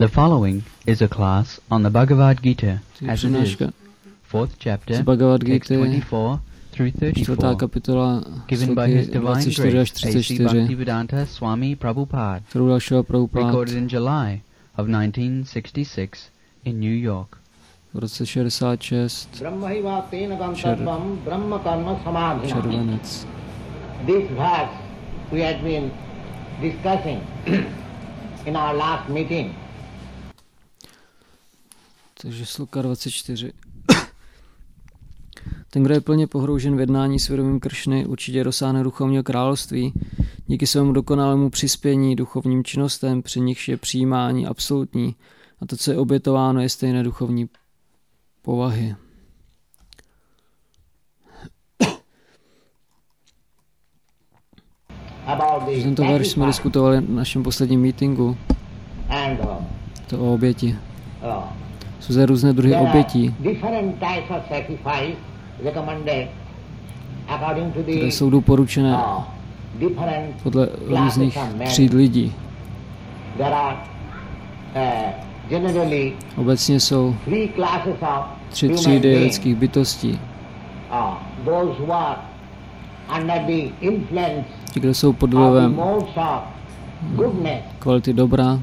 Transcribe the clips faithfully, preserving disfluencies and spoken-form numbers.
The following is a class on the Bhagavad Gita as it is, fourth chapter, text twenty-four through thirty-four, kapitola, given by His Divine Grace A C Bhaktivedanta Swami Prabhupada, recorded in July of nineteen sixty-six in New York. V roce šedesát šest červenec. This verse we had been discussing in our last meeting. Takže sloka dvacet čtyři. Ten, kdo je plně pohroužen v jednání s vědomím Kršny, určitě dosáhne duchovního království díky svému dokonalému přispění duchovním činnostem, při nichž je přijímání absolutní a to, co je obětováno, je stejné duchovní povahy. Tento verš jsme diskutovali na našem posledním meetingu. To o oběti. Jsou zde různé druhy obětí, které jsou doporučené podle různých tříd lidí. Obecně jsou tři třídy lidských bytostí. Ti, kdo jsou pod vlivem kvality dobra,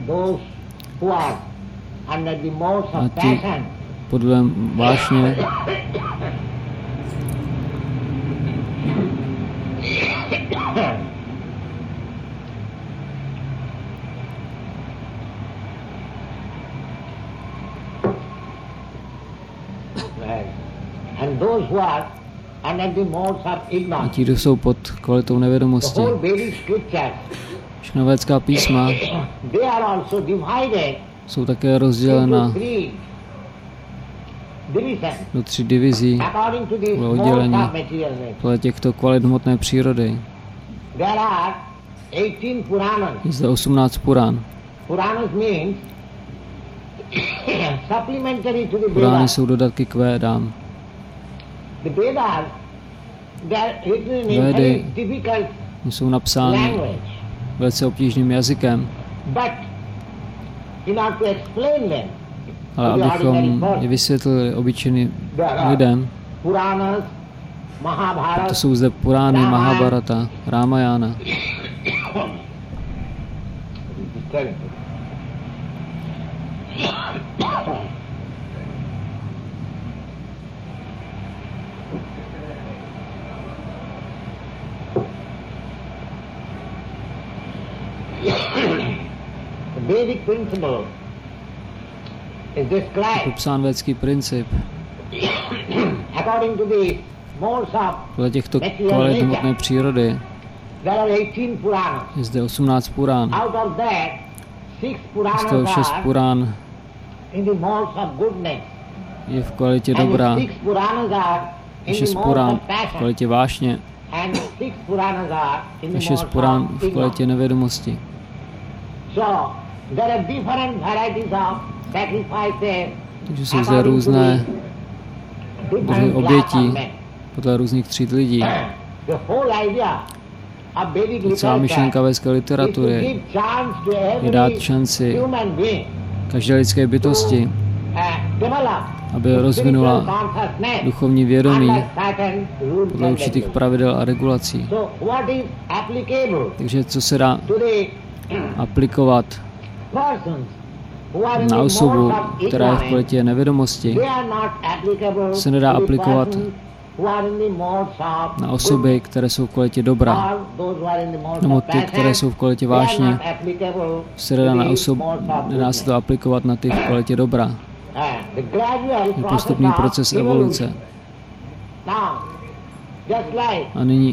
a ti pod vlivem vášně, a ti, kdo jsou pod kvalitou nevědomosti. Všechna védská písma jsou také rozdělena do tří divizí o oddělení podle těchto kvalit hmotné přírody. Je zde osmnáct Purán. Purány jsou dodatky k Védám. Védy jsou napsány velice obtížným jazykem, ale abychom je vysvětlili obyčejným lidem, to jsou zde Purány, Mahabharata, Ramayana. Je popsán védský princip. Podle těchto kvalit hmotné přírody je zde osmnáct Purán. Z toho šest Purán je v kvalitě dobra, a šest Purán v kvalitě vášně, a šest Purán v kvalitě nevědomosti. Takže jsou zde různé druhy obětí podle různých tříd lidí. Celá myšlenka védské literatury je dát šanci každé lidské bytosti, aby rozvinula duchovní vědomí podle určitých pravidel a regulací. Takže co se dá aplikovat na osobu, která je v kvalitě nevědomosti, se nedá aplikovat na osoby, které jsou v kvalitě dobra, nebo ty, které jsou v kvalitě vášně, se nedá, na osob, nedá se to aplikovat na ty v kvalitě dobra. Je postupný proces evoluce. A nyní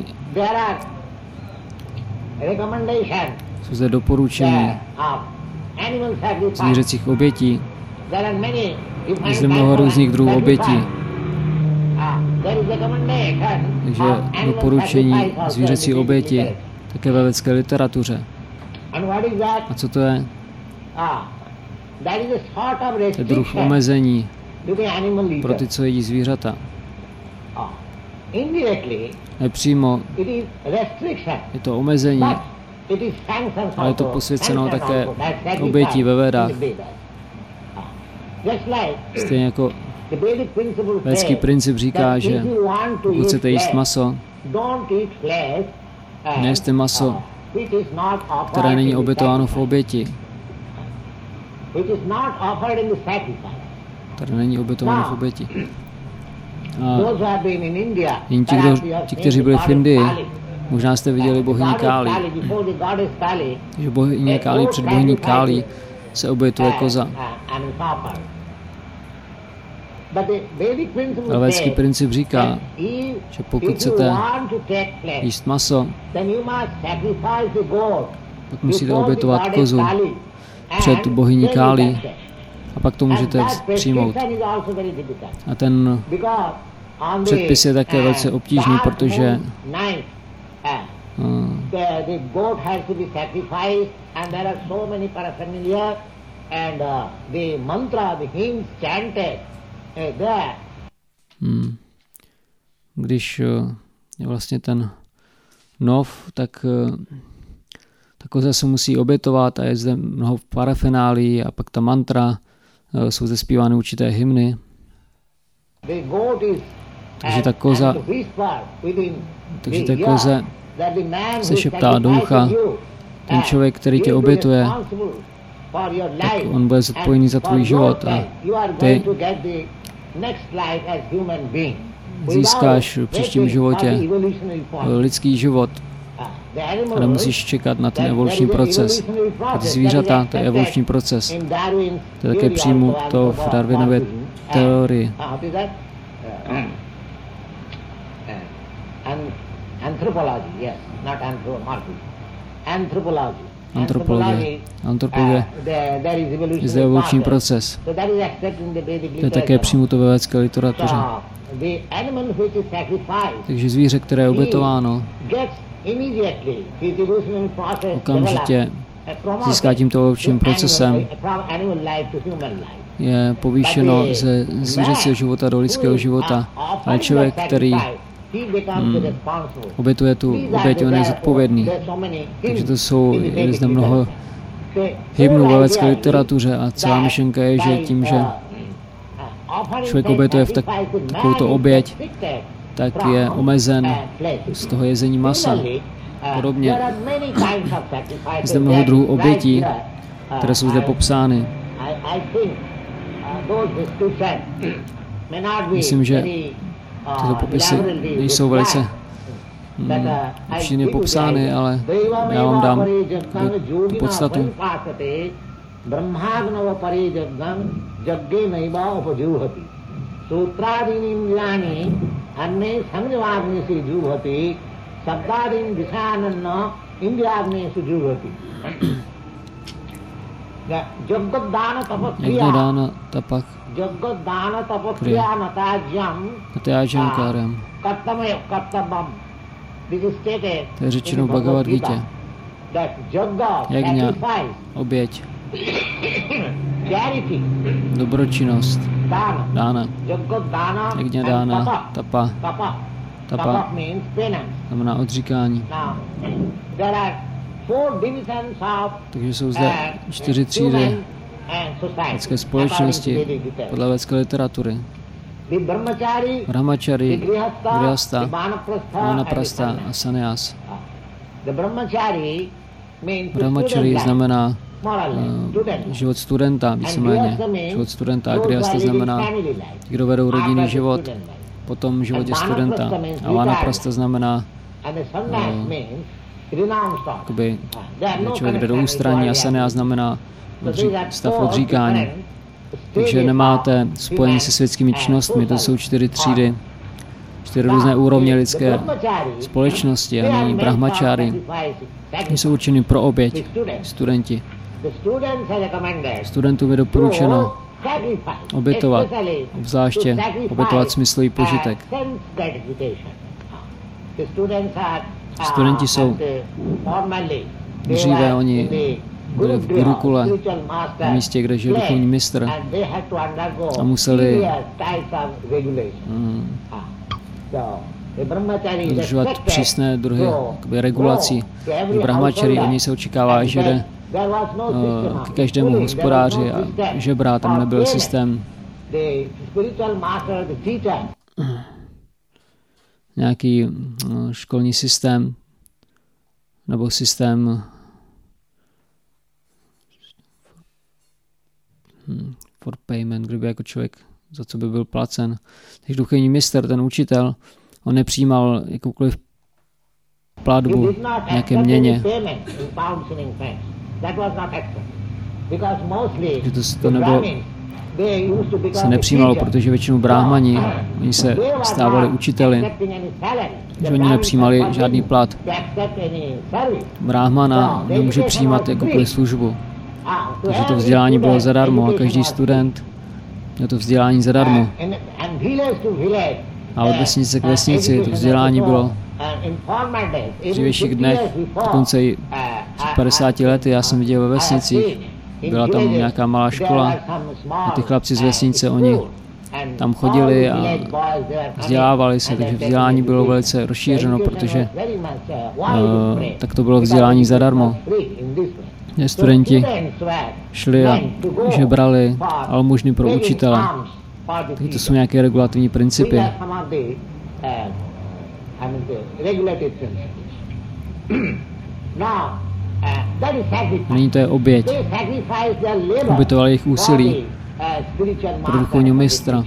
jsou zde doporučení zvířecích obětí. Je zde mnoho různých druhů obětí. Takže doporučení zvířecí oběti také ve védské literatuře. A co to je? To je druh omezení pro ty, co jedí zvířata. Nepřímo je to omezení, Ale je to posvěceno také obětí ve Védách. Stejně jako védský princip říká, že pokud chcete jíst maso, nejeste maso, které není obětováno v oběti. Které není obětováno v oběti. A jen ti, kdo, ti, kteří byli v Indii, možná jste viděli bohyni Káli, že bohyně Káli před bohyní Káli se obětuje koza. Ale védský princip říká, že pokud chcete jíst maso, tak musíte obětovat kozu před bohyní Káli a pak to můžete přijmout. A ten předpis je také velice obtížný, protože uh, Hmm. Když uh, je vlastně ten nov, tak uh, ta koza se musí obětovat a je zde mnoho parafenálí a pak ta mantra, uh, jsou zde zpívány určité hymny. Takže ta koza, takže ta koze se šeptá do ucha, ten člověk, který tě obětuje, tak on bude zodpovědný za tvůj život a ty získáš v příštím životě lidský život a nemusíš čekat na ten evoluční proces. A ty zvířata, to je evoluční proces. To je také přijmu to v Darwinově teorii. Antropologie. Antropologie je zde evoluční proces. To je také přijato ve védské literatuře. Takže zvíře, které je obětováno, okamžitě získá tímto evolučním procesem, je povýšeno ze zvířecího života do lidského života. Ale člověk, který Hmm. obětuje tu oběť, on je zodpovědný. Takže to jsou, je zde mnoho hymnů ve védské literatuře a celá myšlenka je, že tím, že člověk obětuje v tak, takovouto oběť, tak je omezen z toho jezení masa. Podobně je zde mnoho druhů obětí, které jsou zde popsány. Myslím, že tyto popisy nejsou velice hmm, obšírně popsány, ale já vám dám tu podstatu. Jagna tapak kriya natyajam karyam. To je řečeno v Bhagavad Gita. Jagna, oběť, dobročinnost, dána, jagna dána, tapa, tapa znamená odříkání. Takže jsou zde čtyři třídy védské společnosti podle védské literatury. Brahmachari, Grihasta, Vanaprastha a Sannyas. Brahmachari znamená uh, život studenta, víceméně. Život studenta a Grihasta znamená, kdo vedou rodinný život po tom životě studenta. A Vanaprastha znamená uh, jakoby, člověk jde do ústraní a Sannyas znamená odří, stav odříkání. Takže nemáte spojení se světskými činnostmi, to jsou čtyři třídy, čtyři různé úrovně lidské společnosti a nyní brahmačáry. Jsou určeny pro oběť, studenti. Studentům je doporučeno obětovat, obzvláště obětovat smyslový požitek. Studenti jsou dříve, oni byli v Gurukule, na místě, kde žil duchovní mistr a museli mm, dodržovat přísné druhy regulací. V brahmačari od něj se očekává, že jde uh, k každému hospodáři a žebra, tam nebyl systém nějaký uh, školní systém nebo systém hmm, for payment, kdyby jako člověk, za co by byl placen. Takže duchovní mistr, ten učitel, on nepřijímal jakoukoliv platbu nějaké měně. Že to, to nebylo, se nepřijímalo, protože většinou bráhmani, oni se stávali učiteli, že oni nepřijímali žádný plat. Bráhmana nemůže přijímat jakoukoliv službu. Takže to vzdělání bylo zadarmo a každý student měl to vzdělání zadarmo. A od vesnice k vesnici to vzdělání bylo v dřívějších dnech, dokonce i před padesáti lety, já jsem viděl ve vesnicích, byla tam nějaká malá škola a ty chlapci z vesnice, oni tam chodili a vzdělávali se, takže vzdělání bylo velice rozšířeno, protože uh, tak to bylo vzdělání zadarmo. Studenti šli a žebrali almužny pro učitele. Takže to jsou nějaké regulativní principy. Nyní to je oběť. Obětovali jejich úsilí pro duchovního mistra.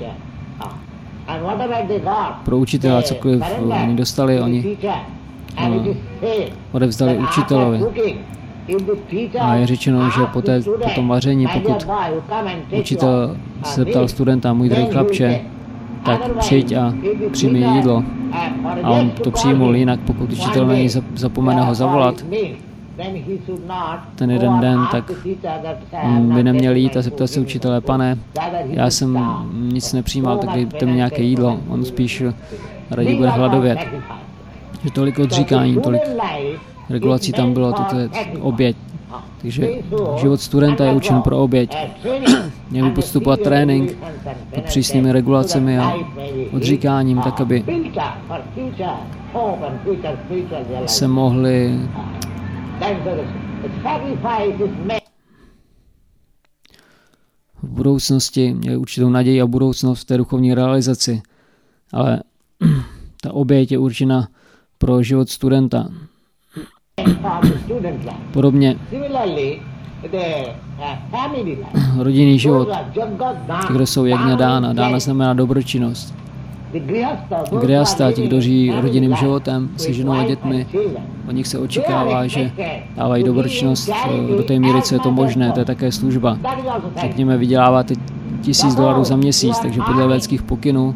Pro učitele, cokoliv oni dostali, oni uh, odevzdali učitelovi. A je řečeno, že po, té, po tom vaření, pokud učitel se zeptal studenta, můj drahý chlapče, tak přijď a přijmi jídlo. A on to přijmul, jinak pokud učitel na něj zapomene ho zavolat, ten jeden den, tak by neměl jít a zeptat se učitele, pane, já jsem nic nepřijímal, tak dejte mi nějaké jídlo. On spíš raději bude hladovět. Že tolik odříkání, tolik regulací tam bylo, toto je oběť. Takže život studenta je učen pro oběť. Měl by podstupovat trénink pod přísnými regulacemi a odříkáním, tak aby se mohli v budoucnosti, měli určitou naději a budoucnost v té duchovní realizaci. Ale ta oběť je určena pro život studenta. Podobně rodinný život, kde jsou jagna dána. Dána znamená dobročinnost. Grihasta, ti, kdo žijí rodinným životem se ženou a dětmi, od nich se očekává, že dávají dobročinnost do té míry, co je to možné. To je také služba. Řekněme, vyděláváte tisíc dolarů za měsíc, takže podle védských pokynů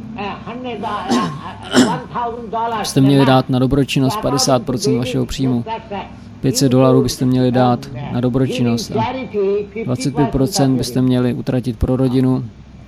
byste měli dát na dobročinnost padesát procent vašeho příjmu. pět set dolarů byste měli dát na dobročinnost a dvacet pět procent byste měli utratit pro rodinu.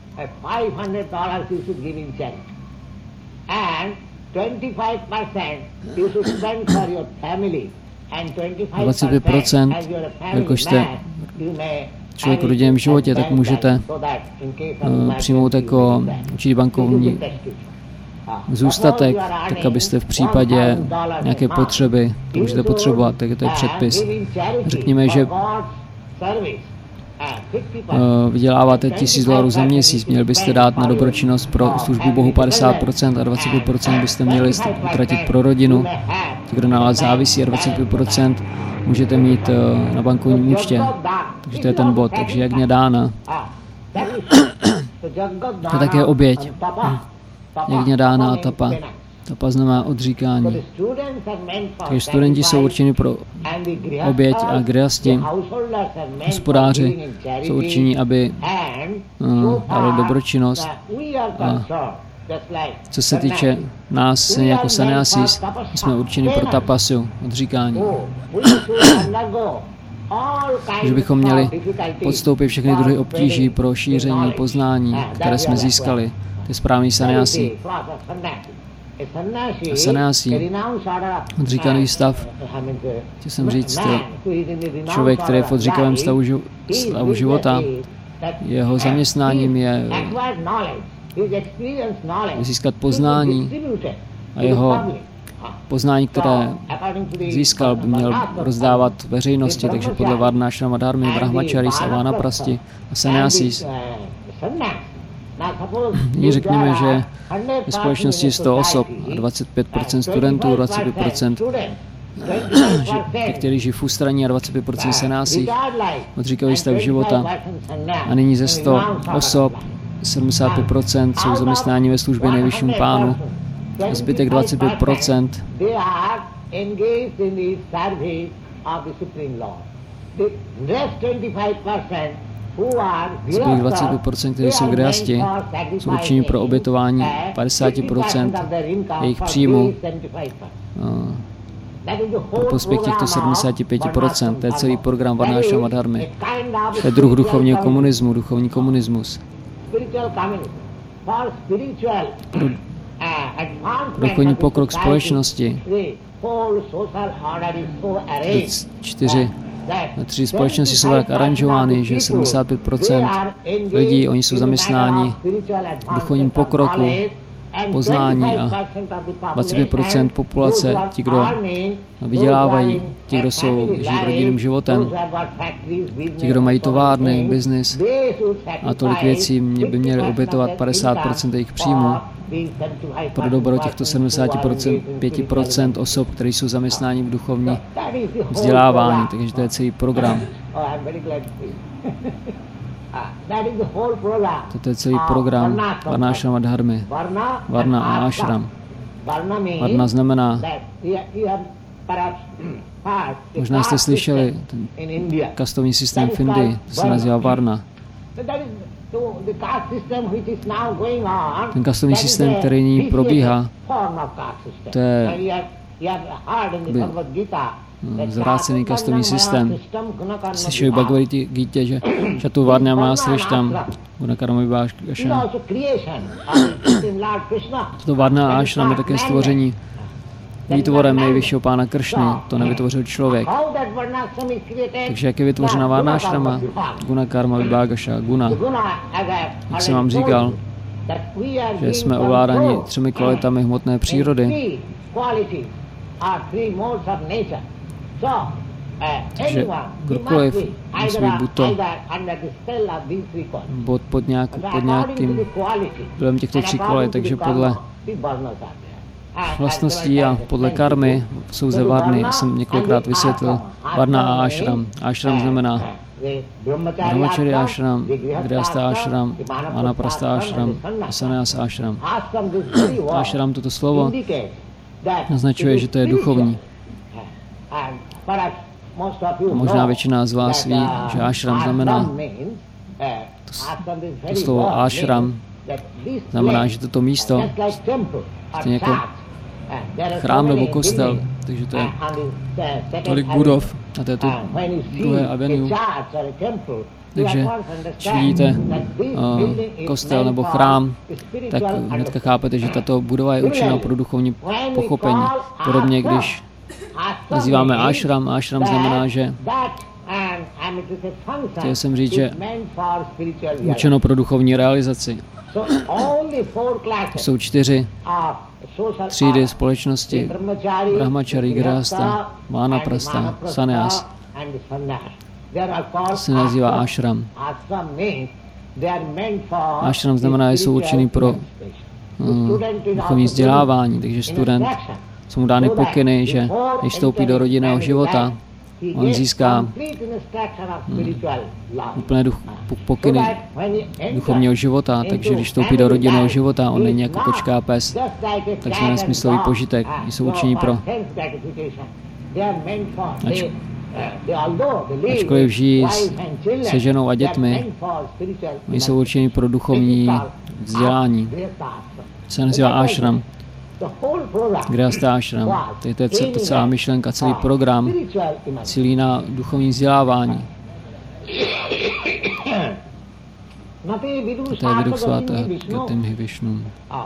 dvacet pět procent, jakož jste člověk v rodinném životě, tak můžete uh, přijmout jako určitý bankovní zůstatek, tak abyste v případě nějaké potřeby, to můžete potřebovat, tak to je předpis. Řekněme, že uh, vyděláváte tisíc dolarů za měsíc, měli byste dát na dobročinnost pro službu Bohu padesát procent a dvacet pět procent byste měli utratit pro rodinu, kdo na vás závisí, a dvacet pět procent můžete mít uh, na bankovním účtě. Takže to je ten bod. Takže jagna dána. To je také oběť. Jagna dána a tapa. Tapa znamená odříkání. Takže studenti jsou určeni pro oběť a grihasti. Hospodáři jsou určeni, aby uh, dali dobročinnost. A co se týče nás jako sannyasis, jsme určeni pro tapasu, odříkání. Že bychom měli podstoupit všechny druhy obtíží pro šíření poznání, které jsme získali. To je správný sannyasi. A sannyasi, odříkaný stav, chtěl jsem říct, člověk, který je v odříkavém stavu, ži- stavu života, jeho zaměstnáním je získat poznání a jeho poznání, které získal, by měl rozdávat veřejnosti, takže podle Varnášrama dharmy, brahmacharis a vanaprasti a sannyasis. Nyní řekněme, že ve společnosti je sto osob a dvacet pět procent studentů, dvacet pět procent těch, kteří žijí v ústraní a dvacet pět procent sannyasis, odříkají stav života. A nyní ze sto osob sedmdesát pět procent jsou zaměstnáni ve službě nejvyššímu pánu a zbytek dvacet pět procent zbytek dvacet pět procent, kteří jsou grihasti, jsou určeni pro obětování padesát procent jejich příjmu pro prospěch těchto sedmdesát pět procent. To je celý program Varnášrama dharmy. To je druh duchovního komunismu, duchovní komunismus. Pro duchovní pokrok společnosti čtyři Tři společnosti jsou tak aranžovány, že sedmdesát pět procent lidí, oni jsou zaměstnáni v duchovním pokroku, poznání a dvacet pět procent populace, ti, kdo vydělávají, ti, kdo jsou, žijí rodinným životem, ti, kdo mají továrny, biznis a tolik věcí, by měli obětovat padesát procent jejich příjmu pro dobro těchto sedmdesát pět procent osob, které jsou zaměstnáni v duchovní vzdělávání. Takže to je celý program. Toto je celý program Varnášrama dharmy. Varna a ashram. Varna znamená, možná jste slyšeli, ten kastovní systém v Indii, to se nazývá Varna. Ten kastovní systém, který nyní probíhá, to je zvrácený kastovní systém. Slyšeli v Bhagavad Gita, že Šatu Varna má sreštam, Gunakarma Vibhagaša. Toto Varna a ashram je také stvoření výtvorem nejvyššího pána Kršny, to nevytvořil člověk. Takže jak je vytvořena Varnášrama? Guna karma vibhagaša, guna. Jak jsem vám říkal, že jsme ovládáni třemi kvalitami hmotné přírody. Takže kdokoliv musí být buď to bod pod, nějak, pod nějakým vlivem těchto tří kvalit, takže podle vlastností a podle karmy jsou ze Varny, jsem několikrát vysvětlil, Varna a ashram. Ashram znamená brahmachari ashram, grihastha ashram, vanaprastha ashram a sannyas ashram. Ashram, toto slovo, naznačuje, že to je duchovní. A možná většina z vás ví, že ashram znamená, to, to slovo ashram znamená, že toto místo stejně jako chrám nebo kostel, takže to je tolik budov a to je to druhé avenue. Takže když vidíte uh, kostel nebo chrám, tak hnedka chápete, že tato budova je určena pro duchovní pochopení. Podobně, když nazýváme ashram, ashram znamená, že chtěl jsem říct, že určeno pro duchovní realizaci. Jsou čtyři třídy společnosti: brahmachari, grihastha, vanaprastha, sannyas. To se nazývá ashram. Ashram znamená, že jsou určený pro uh, duchovní vzdělávání, takže student, jsou mu dány pokyny, že než vstoupí do rodinného života, on získá hmm, úplné duch, pokyny duchovního života, takže když vstoupí do rodinného života, on není jako kočka a pes, takzvaný smyslový požitek, jsou určení pro. Ač, ačkoliv žijí se ženou a dětmi, oni jsou určeni pro duchovní vzdělání. To se nazývá ashram. Grihastha ashram. To je to celá myšlenka, celý program cílí na duchovní vzdělávání. To je Viduh svatého Gatimhi Vishnu.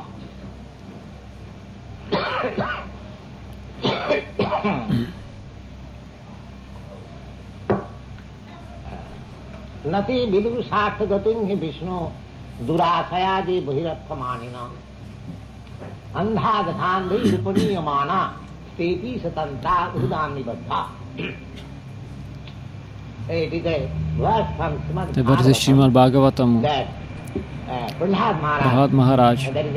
Nati Viduh Shatha Gatimhi Vishnu Durasayadi Bhiratthamanina. To je verze Šrímad Bhagavatamu. Prahlad Maharaj.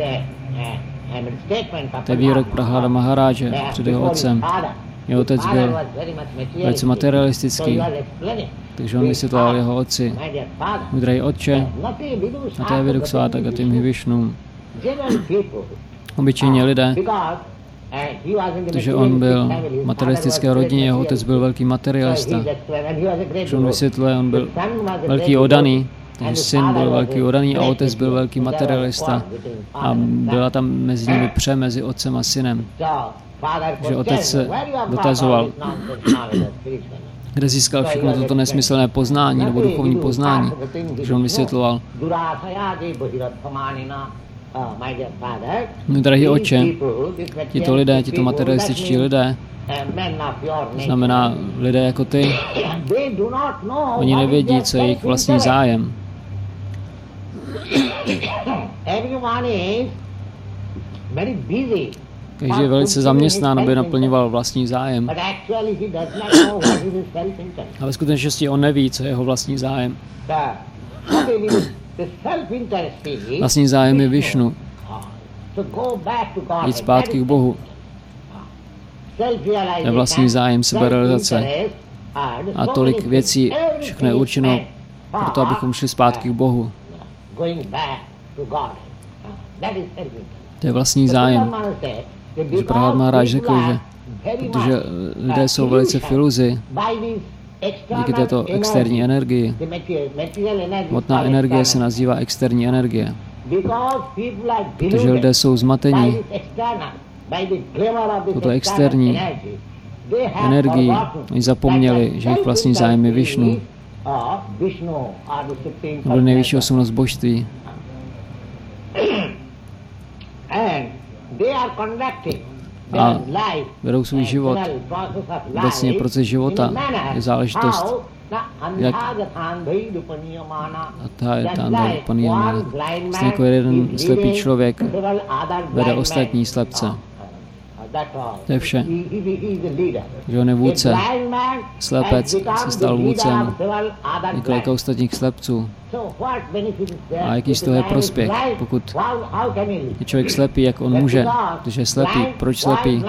To je výrok Prahlada Maharáže před jeho otcem. Jeho otec byl velice materialistický, takže on vysvětloval jeho otci. Můj drahý otče, a to je výrok sváta Gatim Hivišnum. Obyčejní lidé, protože on byl v materialistické rodině, jeho otec byl velký materialista. Když on vysvětluje, on byl velký odaný, takže syn byl velký odaný a otec byl velký materialista. A byla tam mezi nimi pře mezi otcem a synem. Že otec se dotazoval, kde získal všechno toto nesmyslné poznání nebo duchovní poznání. Takže on vysvětloval, můj drahý otče, tito lidé, tito materialističtí lidé, znamená lidé jako ty, oni nevědí, co je jejich vlastní zájem. Každý je velice zaměstnán, aby naplňoval vlastní zájem. Ale ve skutečnosti on neví, co je jeho vlastní zájem. Vlastní zájem je Višnu. Jít zpátky k Bohu. Je vlastní zájem seberealizace. A tolik věcí, všechno je určeno proto, abychom šli zpátky k Bohu. To je vlastní zájem. Takže Prahlad Maharaj řekl, že protože lidé jsou velice v iluzi díky této externí energii. Hmotná energie se nazývá externí energie. Protože lidé jsou zmatení toto externí energii. Oni zapomněli, že jejich vlastní zájem je Višnu. Nebo nejvyšší osobnost božství. A vedou svůj život. Obecně proces života je záležitost, jak stejně jako jeden slepý člověk vede ostatní slepce. To je vše. Že on je vůdce. Slepec se stal vůdcem několika ostatních slepců. A jaký z toho je prospěch? Pokud je člověk slepý, jak on může? Když je slepý, proč slepý?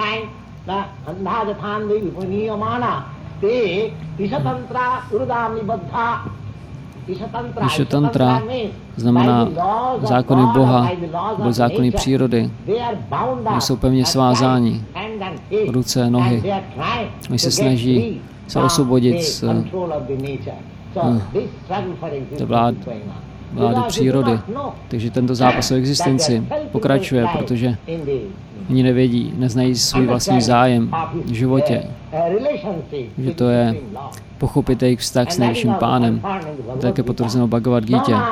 Ishatantra znamená zákony Boha, nebo zákony přírody. Oni jsou pevně svázáni. Ruce, nohy. Oni se snaží se osvobodit z té vlády, vlády přírody. Takže tento zápas o existenci pokračuje, protože oni nevědí, neznají svůj vlastní zájem v životě. Že to je pochopit jejich vztah s nejvyšším pánem. To je také potvrzeno v Bhagavad Gita.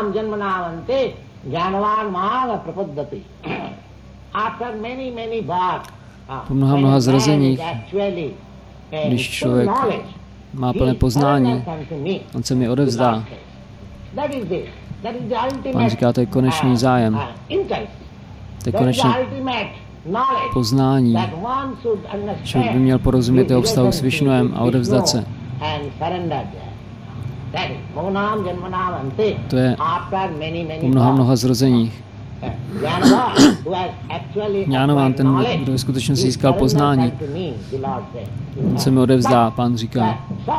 Po mnoha, mnoha zrozeních, když člověk má plné poznání, on se mi odevzdá. Pán říká, to je konečný zájem. To je konečné poznání. Člověk by měl porozumět jeho vztahu s Višnuem a odevzdat se. To je po mnoha, mnoha zrozeních. Jnánován, ten, kdo skutečně získal poznání, on se mi odevzdá, pán říká.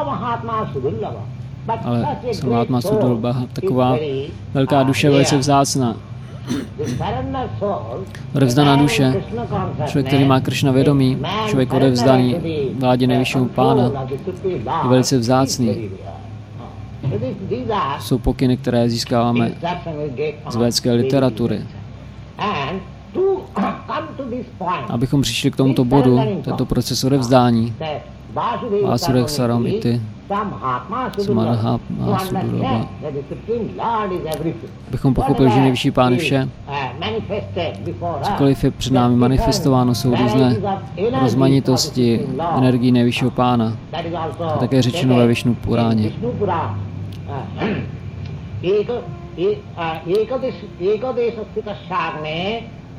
Ale Samátma Sudulba, taková velká duše, velice vzácná. Odevzdaná duše, člověk, který má Kršna vědomí, člověk odevzdaný vládě nejvyššího pána, je velice vzácný. Jsou pokyny, které získáváme z védské literatury. Abychom přišli k tomuto bodu, tento proces odevzdání, Vásudek Saram Iti, Samadha Sudurabha, abychom pochopili, že nejvyšší pán je vše. Cokoliv je před námi manifestováno, jsou různé rozmanitosti energií nejvyššího pána. A také řečeno ve Višnu Puráně.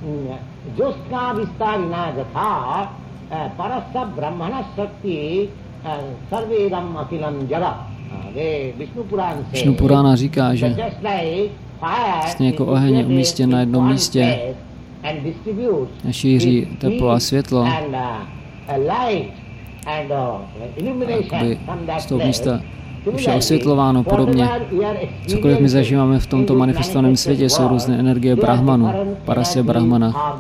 Jyotsna vistarina jatha parasa brahmana shakti sarvedam akilam jagat. Vishnu Purána říká, že vlastně jako oheň je umístěn na jednom místě a šíří teplo a světlo, aby z toho místa už je osvětlováno podobně. Cokoliv my zažíváme v tomto manifestovaném světě, jsou různé energie Brahmanu, Parasya Brahmana.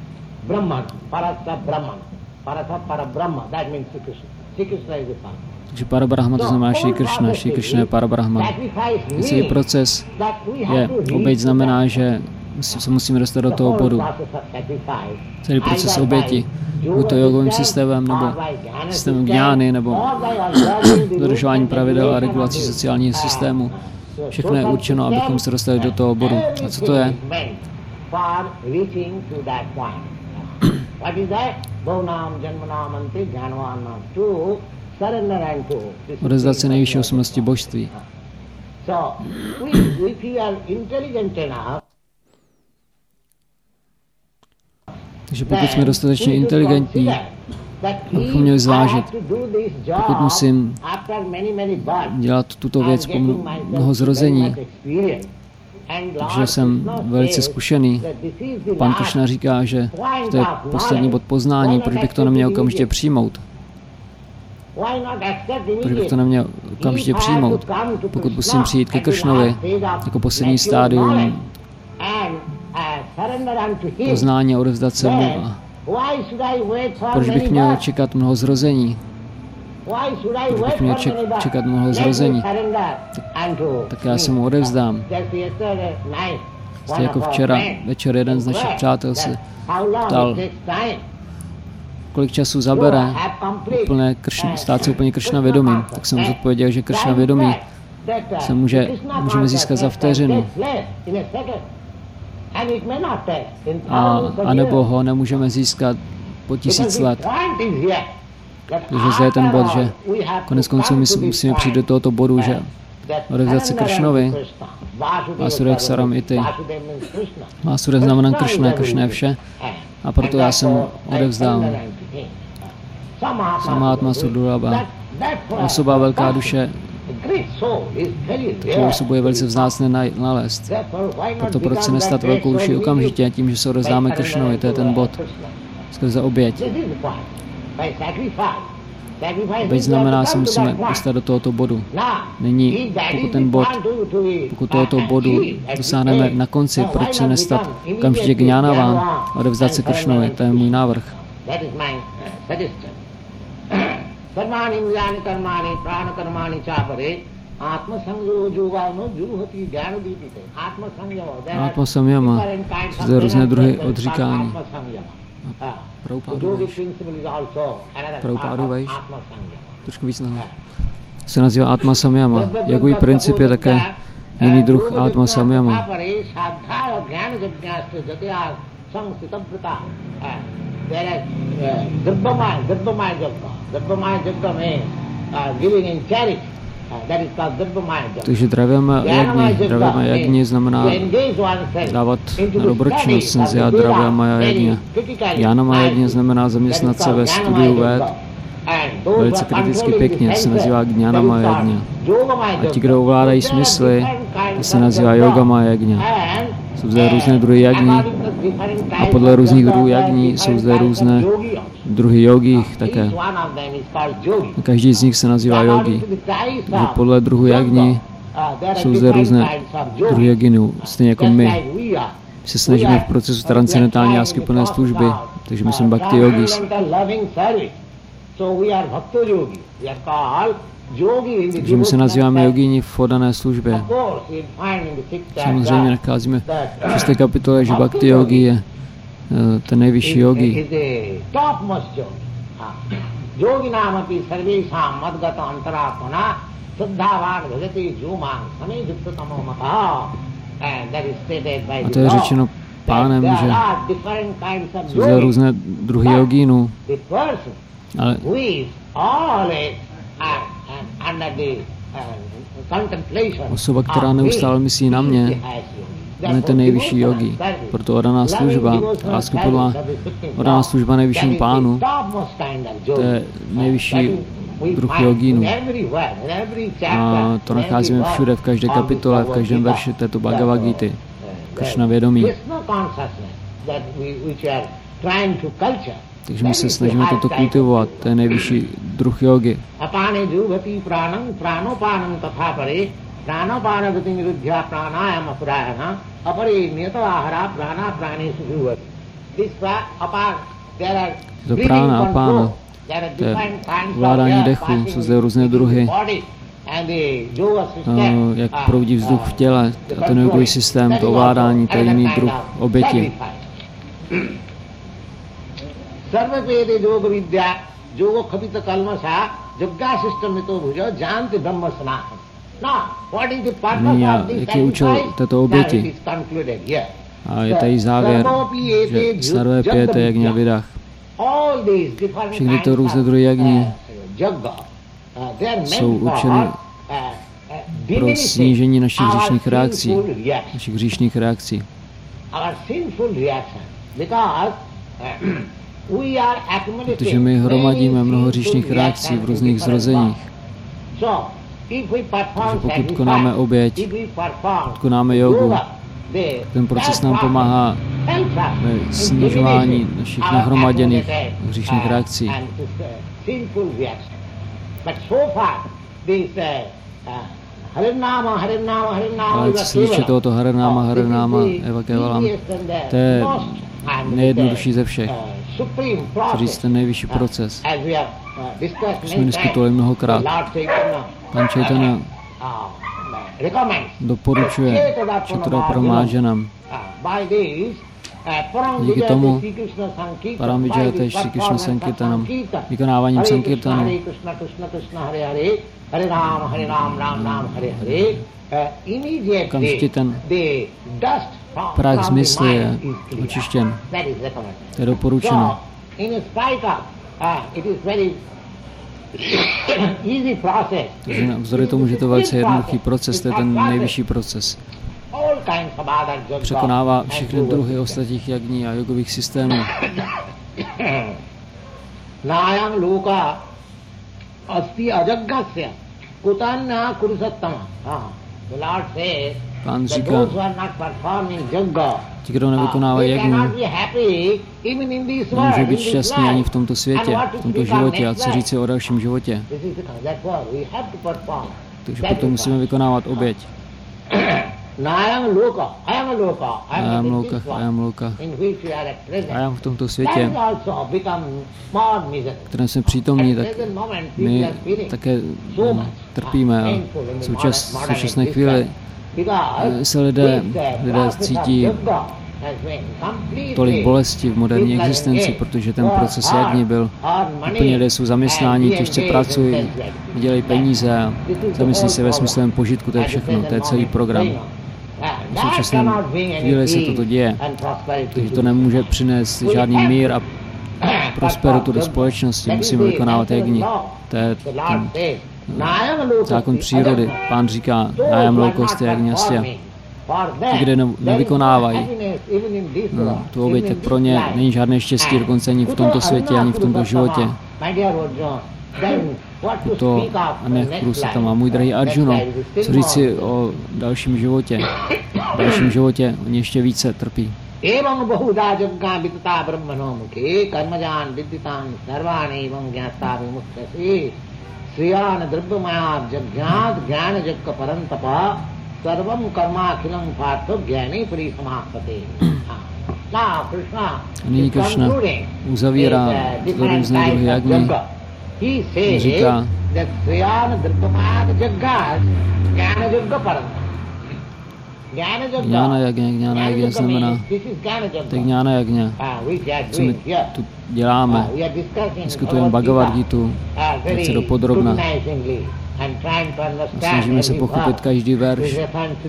Takže Parabrahma to znamená Šri Krishna, Šri Krishna je Parabrahman. Celý proces je, oběť znamená, že se musíme dostat do toho bodu. Celý proces oběti, buď to jogovým systémem, nebo systémem gňány, nebo dodržování pravidel a regulací sociálního systému. Všechno je určeno, abychom se dostali do toho bodu. A co to je? Odevzdat se nejvyšší osobnosti božství. Takže pokud jsme dostatečně inteligentní, abychom měli zvážit, pokud musím dělat tuto věc po mnoho zrození, takže jsem velice zkušený. Pan Krishna říká, že to je poslední bod poznání, proč bych to neměl okamžitě přijmout. Proč bych to neměl okamžitě přijmout, pokud musím přijít ke Kršnovi jako poslední stádium poznání a odevzdat se mu. Proč bych měl čekat mnoho zrození? Proč bych měl čekat mnoho zrození? Tak, tak já se mu odevzdám. Jste jako včera večer jeden z našich přátel se ptal, kolik času zabere úplně kršna, stát se úplně Kršna vědomím. Tak jsem mu odpověděl, že Kršna vědomí se může, můžeme získat za vteřinu. A, a nebo ho nemůžeme získat po tisíc let. Takže zde je ten bod, že konec konců my musíme přijít do tohoto bodu, že odevzdat se Kršnovi, Vásudek Saram i ty. Vásudek znamená Kršna, Kršna je vše. A proto já jsem odevzdám. Samátma Sudurabha. Osoba velká duše, takovou osobu je velice vzácné nalézt. Proto proč se nestat velkou duši okamžitě, tím, že se odevzdáme Kršnovi, to je ten bod. Skrze oběť. Oběť znamená, že se musíme dostat do tohoto bodu. Nyní, pokud ten bod, pokud tohoto bodu dosáhneme na konci, proč se nestat okamžitě gňánaván, odevzdat se Kršnovi, to je můj návrh. Atma samyama, zde různé druhy odříkání. Prabhupádu vejš, trošku víc nahoru. Se nazývá Atma samyama. Jakový princip je také jiný druh Atma samyama. Takže dravyama jagni, dravyama jagni znamená dávat na dobročinnost, senzia dravyama jagni. Jánama jagni znamená zaměstnat se ve studiu véd. Velice kriticky pěkně, se nazývá Gnánama jagni. A ti, kdo ovládají smysly, to se nazývá Yogama jagni. Jsou zde různé druhy jagní a podle různých druhů jagní jsou zde různé druhy jogích také. Každý z nich se nazývá jogi. Takže podle druhu jagní jsou zde různé druhy joginů, stejně jako my. My se snažíme v procesu transcendentální láskyplné služby, takže my jsme bhakti yogis. Takže my se nazýváme jogíni v oddané službě. Samozřejmě nacházíme v šesté kapitole, že bhakti yogi je ten nejvyšší yogi. A to je řečeno pánem, že jsou zde různé druhy jogínů, ale osoba, která neustále myslí na mě, On je ten nejvyšší yogi. Proto oddaná služba, láskyplná oddaná služba nejvyššímu pánu, to je nejvyšší druh jogínu. A to nacházíme všude, v každé kapitole, v každém verši této Bhagavad Gity. Kršna vědomí. Takže my se snažíme toto kultivovat, to je nejvyšší druh jogy. To prána, apána, to je ovládání dechu, jsou zde různé druhy, no, jak proudí vzduch v těle, a ten jogový systém, to ovládání, to je jiný druh oběti. Nyní, jaký je účel této oběti? A je tady závěr, že Sarve pěte jagňa vidach. Všechny to různé druhy jagní jsou určeny pro snížení našich hříšných reakcí, našich hříšných reakcí. Protože my hromadíme mnoho hříšných reakcí v různých zrozeních. Takže pokud konáme oběť, pokud konáme jogu, ten proces nám pomáhá ve snižování našich nahromaděných hříšných reakcí. Ale co se týče tohoto Harenáma, Harenáma, Eva Kevalam, to je nejjednodušší ze všech. Co říct, ten nejvyšší proces. Už jsme diskutovali mnohokrát. Pan Chaitanya doporučuje Chatura Pramaženam. Díky tomu Paramvijayate Shri Krishna Sankirtanam, vykonáváním Sankirtanu, okamžitě ten prach z mysli je očištěn. To je doporučeno. Takže navzdory tomu, že to je velice jednoduchý proces, to je ten nejvyšší proces. Překonává všechny druhy ostatních jagní a jogových systémů. Pán říká, ti, kdo nevykonávají jagnu, nemůže být šťastní ani v tomto světě, v tomto životě a co říci o dalším životě. Takže proto musíme vykonávat oběť. Ayam lokah, ayam lokah. Ayam v tomto světě, v kterém jsme přítomní, tak my také trpíme a v součas, současné chvíli se lidé, lidé cítí tolik bolesti v moderní existenci, protože ten proces jagní byl úplně, lidé jsou zaměstnáni, těžce pracují, vydělají peníze a zamyslí se ve smyslem požitku, to je všechno, to je celý program. V současném chvíli se toto děje, takže to nemůže přinést žádný mír a prosperitu do společnosti, musíme vykonávat jagní. To je ten zákon přírody. Pán říká, nájam loukost je jagňastya. Ti, kde nevykonávají no, tu oběť, tak pro ně není žádné štěstí, dokonce ani v tomto světě, ani v tomto životě. To Aneh se tam má. Můj drahý Arjuno, co říci o dalším životě? V dalším životě oni ještě více trpí. Nyní Krishna uzavírá tyto různé druhy jagny. Říká, Jnana jagně, Jnana jagně znamená, to je Jnana jagně, co my tu děláme. Diskutujeme Bhagavad Gitu, velice dopodrobna. Snažíme se pochopit každý verš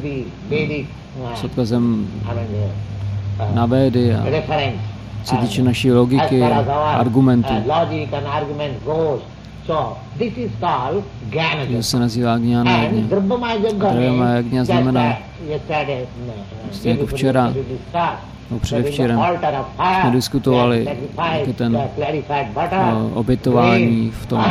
s odkazem na Védy a co týče naší logiky a argumentů. To se nazývá Gnana Yajna. Dravya Yajna znamená, stejně jako včera, no předevčerem, jsme diskutovali, jak je ten o, obětování v tom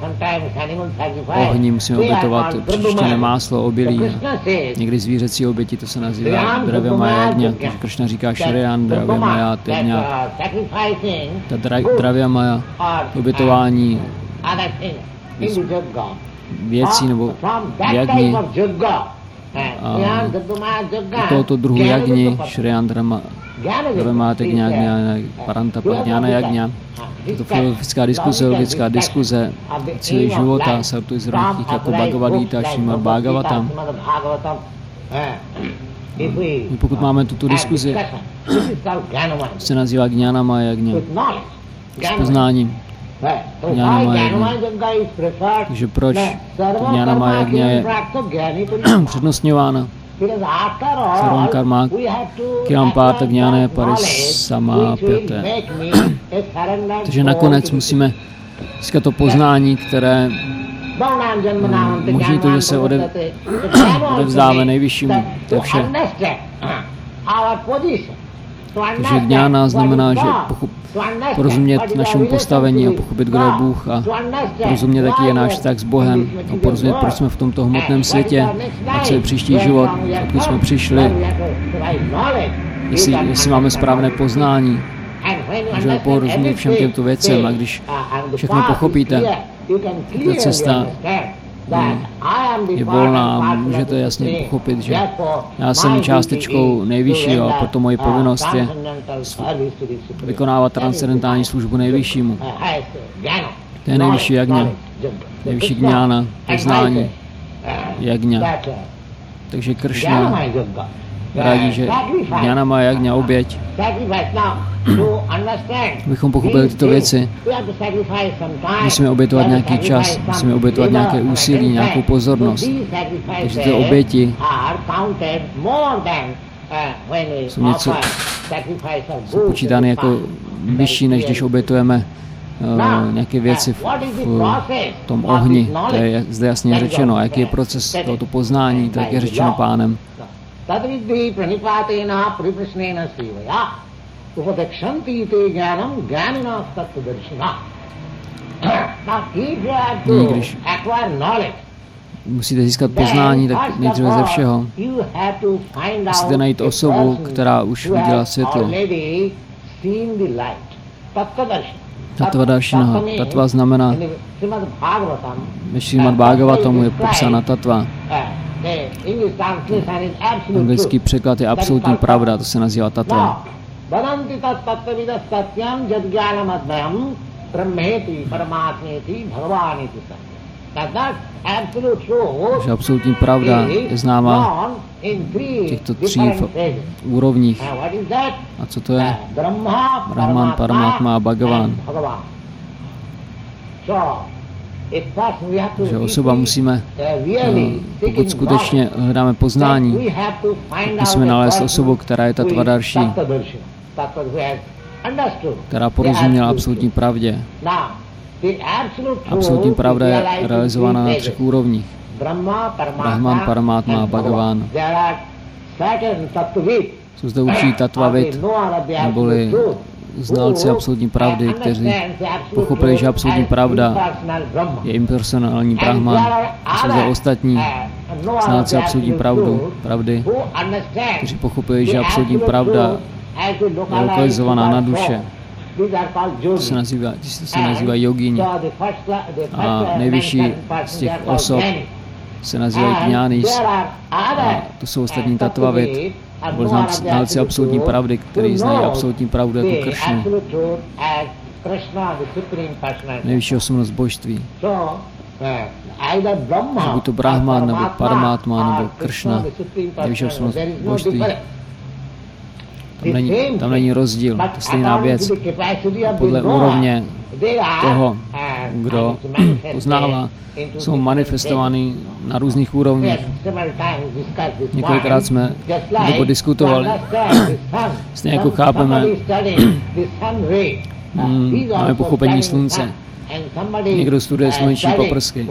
ohni, musíme obětovat přičištěné máslo, obilí. Někdy zvířecí oběti, to se nazývá Dravya Yajna, takže Kršna říká Shriyan, Dravya Maya, Yajna. Ta Dravya Maya, obětování věcí nebo jagni a u tohoto druhu jagni, Shriyan, Dravya Maya, Yajna, Parantapa, Gnana Yajna. Je to filozofická diskuze, logická diskuze celý života, Sartu z rovných jako Bhagavad Gita, Srimad Bhagavatam. My pokud máme tuto diskuzi, se nazývá Gnana Maya Yajna, s poznáním Gnana Maya Yajna. Takže proč Gnana Maya Yajna je přednostňována? Sarvam karma kilam parta gnane parisamapyate. Takže nakonec musíme získat to poznání, které umožní to, že se ode, odevzdáme nejvyššímu. To je vše. Takže gnana znamená, že pochop, porozumět našemu postavení a pochopit, kdo je Bůh a porozumět, jaký je náš vztah s Bohem a porozumět, proč jsme v tomto hmotném světě a co je příští život, odkud jsme přišli, jestli, jestli máme správné poznání, můžeme porozumět všem těmto věcem a když všechno pochopíte, ta cesta je volná a můžete jasně pochopit, že já jsem částečkou nejvyššího a proto moje povinnost je vykonávat transcendentální službu nejvyššímu. To je nejvyšší jagna, nejvyšší gnana, poznání jagna. Takže Kršna radí, že Gnana Maya Yajna, oběť. Abychom pochopili tyto věci, musíme obětovat nějaký čas, musíme obětovat nějaké úsilí, nějakou pozornost. Takže ty oběti jsou něco, jsou počítány jako vyšší, než když obětujeme uh, nějaké věci v, v tom ohni. To je zde jasně řečeno. A jaký je proces tohoto poznání, tak je řečeno Pánem. Tadvidhi pranipatena pariprasnena sevaya upadekshanti te jnanam jnanina tattvadarshina. Now if you have to acquire knowledge, musíte získat poznání, tak nejdříve ze všeho musíte najít osobu, která už viděla světlo. Tattvadarshina. Tattva znamená, ve Srimad Bhagavatamu je popsána tattva. Anglický překlad je absolutní pravda, to se nazývá tattva. Takže absolutní pravda je známá v těchto tří úrovních. A co to je? Brahman, Paramatma a Bhagavan. Že osoba musíme, pokud skutečně hledáme poznání, musíme nalézt osobu, která je tattvadarší, která porozuměla absolutní pravdě. Absolutní pravda je realizována na třech úrovních. Brahman, Paramatma a Bhagavan. Jsou zde učí tattvavid, neboli znalci absolutní pravdy, kteří pochopili, že absolutní pravda je impersonální Brahman. A jsou zde ostatní znalci absolutní pravdu, pravdy, kteří pochopili, že absolutní pravda je lokalizovaná na duše. To se nazývá, to se nazývá jogini. A nejvyšší z těch osob se nazývají gnánís. A to jsou ostatní tattvavid, nebo znalci absolutní pravdy, kteří znají absolutní pravdu jako Kršnu. Nejvyšší osobnost božství. Buď to Brahman, nebo Paramatma, nebo Kršna. Nejvyšší osobnost božství. Tam není, tam není rozdíl, to je stejná věc. Podle úrovně toho, kdo poznává, jsou manifestovány na různých úrovních. Několikrát jsme to diskutovali. Stejně jako chápeme, hmm, máme pochopení slunce. Někdo studuje sluneční paprsky.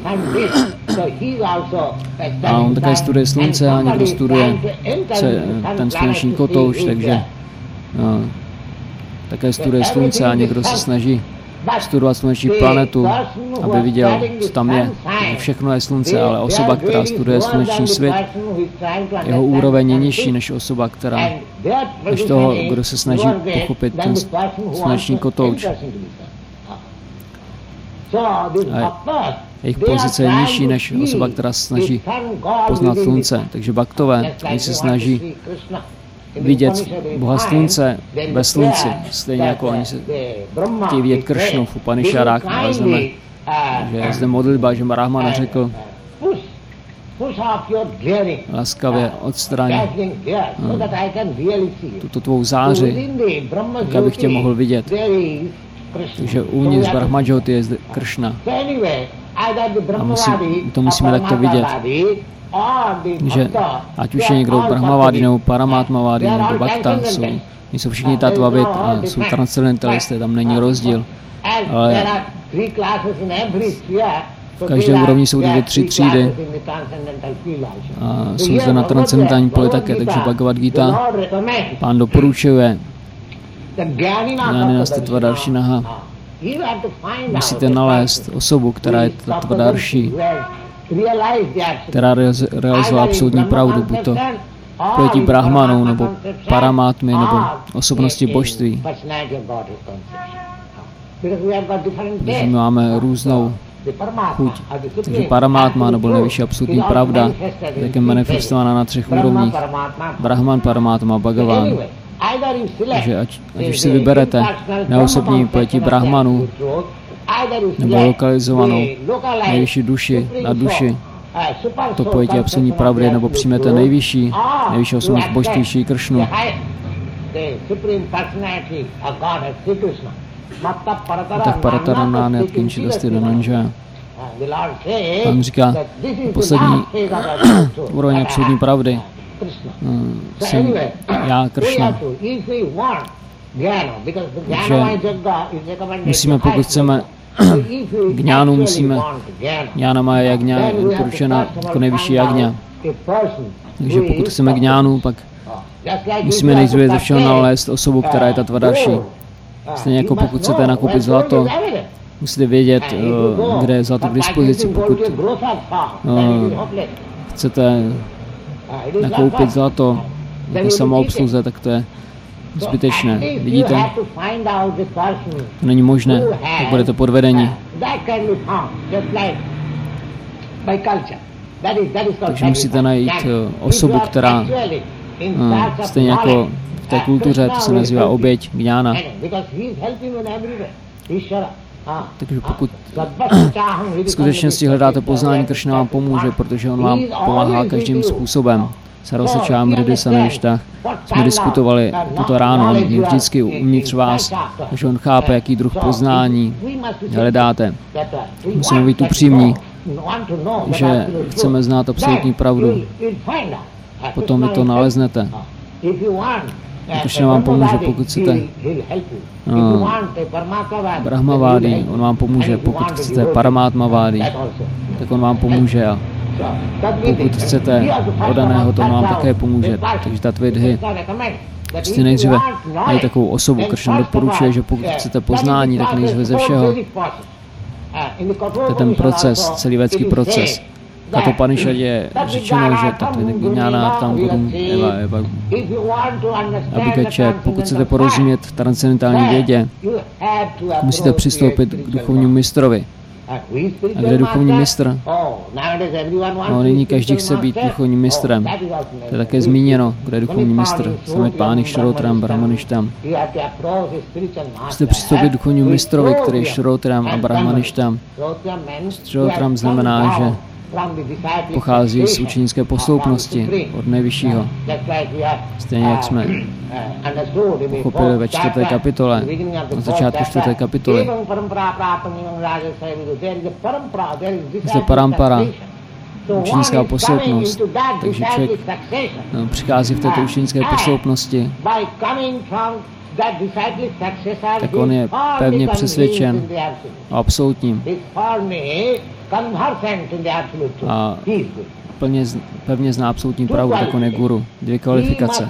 A on také studuje slunce a někdo studuje ten sluneční kotouč, takže no, také studuje slunce a někdo se snaží studovat sluneční planetu, aby viděl, co tam je. Všechno je slunce, ale osoba, která studuje sluneční svět, jeho úroveň je nižší než osoba, která, než toho, kdo se snaží pochopit ten sluneční kotouč. A jejich pozice je nižší než osoba, která se snaží poznat slunce. Takže baktové, oni se snaží vidět Boha slunce ve slunci, stejně jako oni se chtějí vidět Kršnu v Upanishadách, nalezneme, že je zde modlitba, že Brahmana řekl, laskavě odstraň no, tuto tvou záři, tak abych tě mohl vidět. Takže uvnitř Brahmadžoty je zde Kršna. A musí, to musíme takto vidět. Že ať už je někdo Brahmavády nebo Paramatmavády nebo Bhakta, jsou, jsou všichni tatvavit a jsou transcendentalisté, tam není rozdíl. Ale v každé úrovni jsou dvě tři třídy a jsou zde na transcendentální poli také, takže Bhagavad Gita pán doporučuje Jnanina Tattvadarshinaha. Musíte nalézt osobu, která je Tattvadarshi, která realizovala absolutní pravdu, buď to pojetí Brahmanů, nebo Paramátmy, nebo osobnosti božství. Protože my máme různou chuť. Takže Paramátma, nebo nejvyšší absolutní pravda, tak je manifestována na třech úrovních. Brahman, Paramátma, Bhagavan. Takže ať, ať už si vyberete neosobní pojetí Brahmanů, nebo lokalizovanou nejvyšší duši na duši, to pojetí absolutní pravdy, nebo přijmete nejvyšší, nejvyšší osobnost božství Šrí Kršnu. Tak Parataranán Jatkinči Dasti Dhananjaya. Tam říká, poslední úroveň absolutní pravdy. Jsem já, Kršna. Takže musíme, pokud chceme gňánu, musíme, gňána má jagňa, je doporučena jako nejvyšší jagňa. Takže pokud chceme gňánu, pak musíme nejdříve ze všeho nalézt osobu, která je Tattvadarshi. Stejně jako pokud chcete nakoupit zlato, musíte vědět, kde je zlato k dispozici. Pokud chcete nakoupit zlato jako samoobsluze, tak to je zbytečné. Vidíte? To není možné, tak budete podvedeni. Takže musíte najít osobu, která stejně jako v té kultuře, to se nazývá oběť, gňána. Takže pokud v skutečnosti hledáte poznání, Kršna vám pomůže, protože on vám pomáhá každým způsobem. Sarvasačám Ridisanvištách jsme diskutovali toto ráno, on je vždycky uvnitř vás, takže on chápe, jaký druh poznání hledáte. Musíme být upřímní, že chceme znát absolutní pravdu. Potom vy to naleznete. Kršna vám pomůže, pokud chcete no, Brahmavády, on vám pomůže, pokud chcete Paramátmavády, tak on vám pomůže a pokud chcete odaného, to on vám také pomůže. Takže Tattvidhy, prostě nejdříve mají takovou osobu. Kršna doporučuje, že pokud chcete poznání, tak nejdříve ze všeho. To je ten proces, celý védský proces. V Kathopanishadě je řečeno, že Tattvidjnana tam Gurum Eva Eva Abhikaček. Pokud chcete porozumět transcendentální vědě, musíte přistoupit k duchovnímu mistrovi. A kde je duchovní mistr? No, nyní každý chce být duchovním mistrem. To je také zmíněno, kde je duchovní mistr. Samet pány Šrotram, Brahmaništam. Musíte přistoupit k duchovnímu mistrovi, který je Šrotram a Brahmaništam. Šrotram znamená, že pochází z učenické posloupnosti od nejvyššího. Stejně jak jsme pochopili ve čtvrté kapitole, na začátku čtvrté kapitoly. Zde parampara, učenická posloupnost. Takže člověk no, přichází v této učenické posloupnosti tak on je pevně přesvědčen o absolutním a plně, pevně zná absolutní pravdu, tak on je guru. Dvě kvalifikace.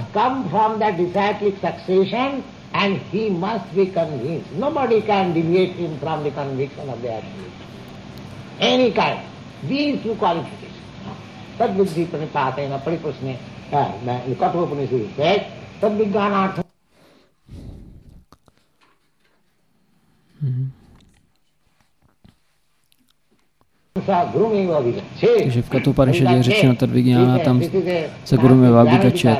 And he must be convinced. Nobody can deviate him from the conviction of the absolute. Any kind. These two qualifications. Tad buddhi pranipatena pariprasne. Kathopanishad says, tad vijnanartham. Takže v Kathopanishadě je řečeno tad vijnana tam se gurumeva abhigačet.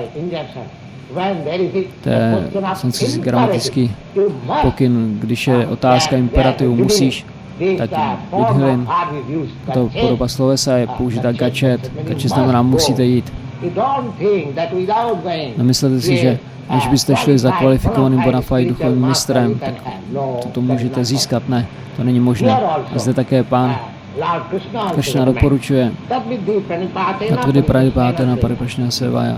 To je sanskritský gramatický pokyn, když je otázka imperativu musíš, tak vidhilin, to podoba slovesa je použita gačet, gačet znamená musíte jít. Nemyslete si, že když byste šli za kvalifikovaným bona fide duchovním mistrem, tak to můžete získat, ne, to není možné. A zde také pán Krishna doporučuje Tatvidi pranipatena pariprasna sevaja.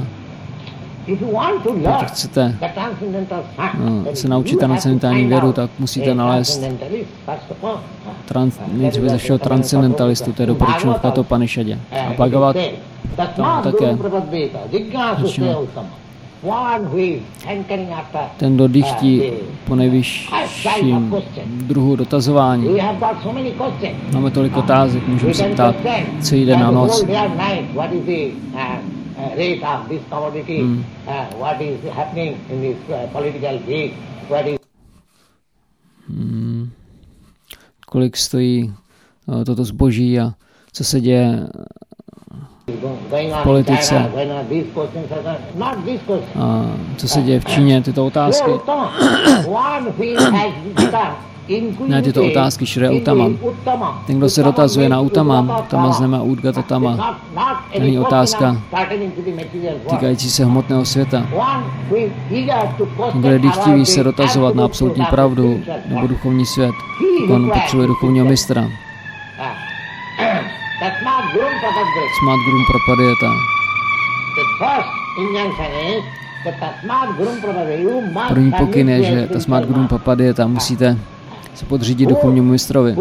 Pokud chcete no, se naučit transcendentální věru, tak musíte nalézt trans, nejdříve ze všeho transcendentalistu, to je doporučeno v Kathopanishadě. A Bhagavat tam také řečeno, ten, kdo dychtí po nejvyšším druhu dotazování. Máme tolik otázek, můžeme se ptát, co jde na noc. Rate of this commodity, hmm. uh, what is happening in this uh, political game, what is... Hmm. Kolik stojí uh, toto zboží a co se děje v politice. A co se děje v Číně, tyto otázky. Ne, tyto otázky Šri Uttamam. Ten, kdo se dotazuje na Uttamam, Tama znamená Udgata Tama. Není otázka týkající se hmotného světa. Ten, kdo je dychtivý se dotazovat na absolutní pravdu nebo duchovní svět, on potřebuje duchovního mistra. Tasmát gurum prapadyata. První pokyn je, že tasmát gurum prapadyata musíte se podřídit duchovnímu mistrovi.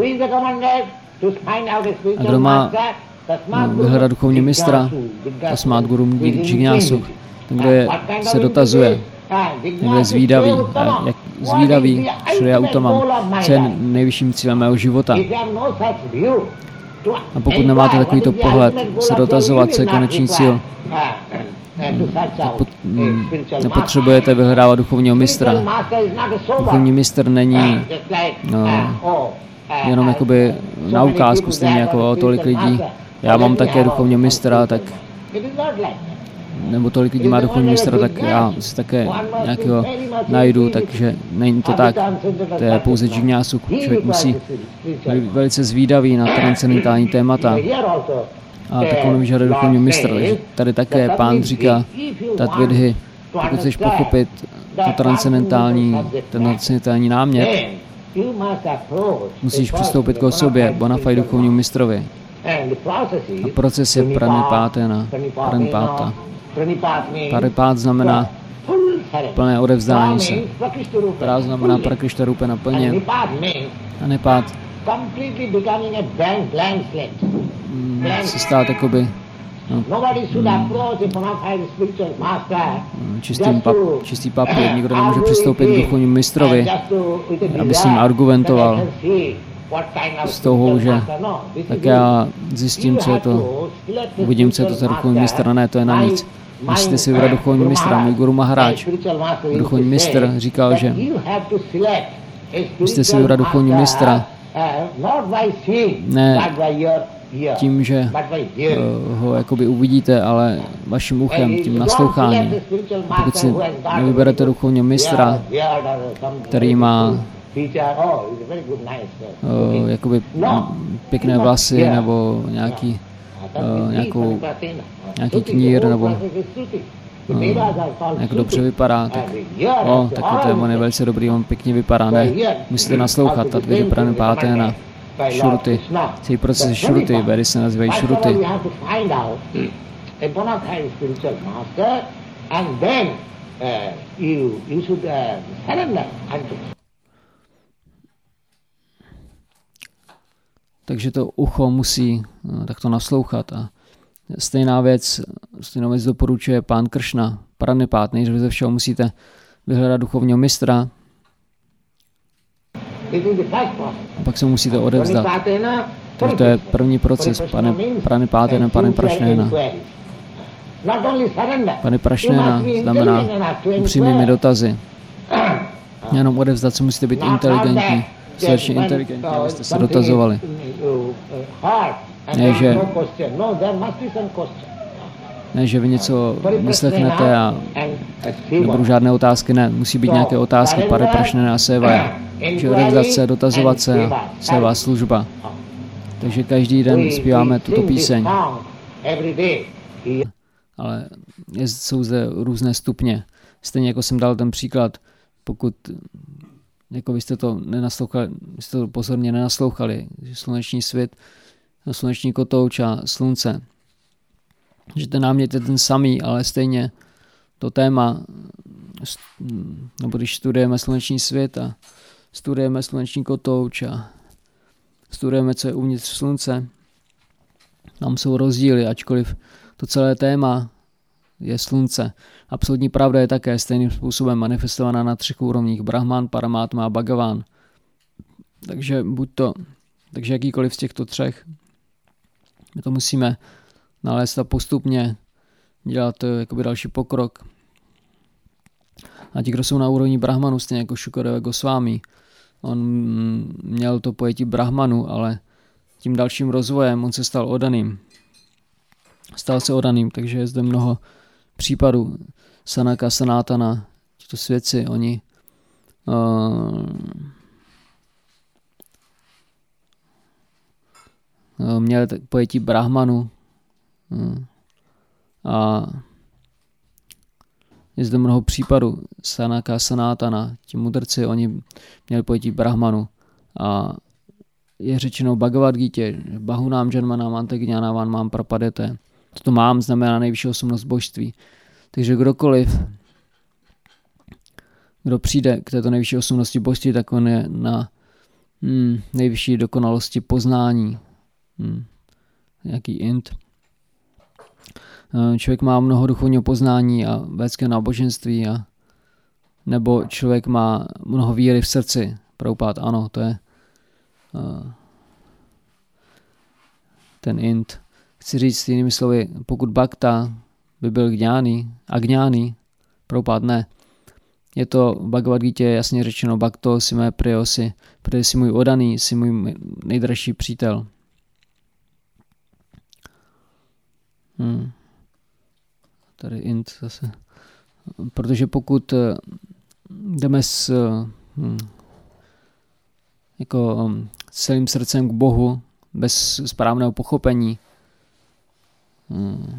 A kdo má vyhledat duchovní mistra, tasmát gurum džignásu. Ten, kdo je, se dotazuje, ten, kdo je zvídavý, a jak zvídavý Šri Uttamam, co je nejvyšším cílem mého života. A pokud nemáte takovýto pohled, se dotazovat, co je konečný cíl, nepotřebujete vyhledávat duchovního mistra. Duchovní mistr není no, jenom jakoby na ukázku, stejně jako tolik lidí. Já mám také duchovního mistra, tak nebo tolik lidí má duchovní mistra, tak já si také nějakého najdu, takže není to tak. To je pouze džignásu. Člověk musí být velice zvídavý na transcendentální témata. A tak on vyžaduje duchovní mistr. Takže tady také pán říká tatvidhi, pokud chceš pochopit to transcendentální, ten transcendentální námět, musíš přistoupit k osobě, bona fide duchovnímu mistrovi. A proces je pranipátena, pranipáta. Pranipát znamená plné odevzdání se. Prá znamená prakrišta rupe naplně. A nepát se stát jakoby no, čistým pap, čistý papír. Nikdo nemůže přistoupit k duchovnímu mistrovi, aby s ním argumentoval z toho, že tak já zjistím, co je to, uvidím, co je to za duchovní mistr, ne, to je na nic. Musíte si vybrat duchovní mistra. Můj guru Maharaj, duchovní mistr, říkal, že musíte si vybrat duchovní mistra, ne tím, že uh, ho jakoby uvidíte, ale vaším uchem, tím nasloucháním. Pokud si nevyberete duchovního mistra, který má uh, jakoby pěkné vlasy nebo nějaký, uh, nějakou, nějaký knír nebo uh, jak dobře vypadá, tak o, taky to je, on je velice dobrý, on pěkně vypadá, ne, musíte naslouchat, tatvidhi pranipátena. Šruty. Celý proces šruty, Vedy se nazývají šruty. you, you should uh, surrender unto. Takže to ucho musí takto naslouchat. A stejná věc, stejnou věc doporučuje pán Kršna, Pranipát. Nejdřív ze všeho musíte vyhledat duchovního mistra. A pak se musíte odevzdat. Takže to je první proces. Pane Pranipátenem, pane Prašnena. Pane Prašnena znamená upřímnými dotazy. Jenom odevzdat se musíte být inteligentní. Srdečně inteligentní, abyste se dotazovali. Ne, že, ne, že vy něco vyslechnete a nebudou žádné otázky, ne, musí být nějaké otázky, Pane Prašnena a Sévaja. Že odevzdat se, dotazovat se a Séva služba. Takže každý den zpíváme tuto píseň. Ale jsou zde různé stupně. Stejně jako jsem dal ten příklad, pokud jako vy jste to nenaslouchali, jste to pozorně nenaslouchali, že sluneční svět, sluneční kotouč a slunce, že ten námět je ten samý, ale stejně to téma, nebo když studujeme sluneční svět a studujeme sluneční kotouč a studujeme, co je uvnitř slunce, tam jsou rozdíly, ačkoliv to celé téma je slunce. Absolutní pravda je také stejným způsobem manifestovaná na třech úrovních: Brahman, Paramátma a Bhagavan. Takže buď to, takže jakýkoliv z těchto třech, my to musíme nalézt a postupně dělat jakoby další pokrok. A ti, kdo jsou na úrovni Brahmanu, stejně jako Šukadeva Gosvámi, on měl to pojetí Brahmanu, ale tím dalším rozvojem on se stal odaným. Stal se odaným, takže je zde mnoho případů. Sanaka, Sanatana, tito svědci, oni uh, měli pojetí Brahmanu uh, a je zde mnoho případů. Sanaka, Sanatana, ti mudrci, oni měli pojetí Brahmanu a je řečeno Bhagavad Gita, Bahunám Janmanám Antagnánáván mám prapadete. Toto mám znamená nejvyšší osobnost božství. Takže kdokoliv, kdo přijde k této nejvyšší osobnosti božství, tak on je na hmm, nejvyšší dokonalosti poznání. Hmm, nějaký int. Člověk má mnoho duchovního poznání a védského náboženství, a nebo člověk má mnoho víry v srdci. Prabhupád, ano, to je uh, ten int. Chci říct jinými slovy, pokud bhakta by byl gňány, agňány, Prabhupád ne. Je to v Bhagavad Gita jasně řečeno, bhakto si mé priyosi, protože jsi můj odaný, jsi můj nejdražší přítel. Hmm. Tady int zase. Protože pokud jdeme s hmm, jako um, celým srdcem k Bohu, bez správného pochopení, hmm,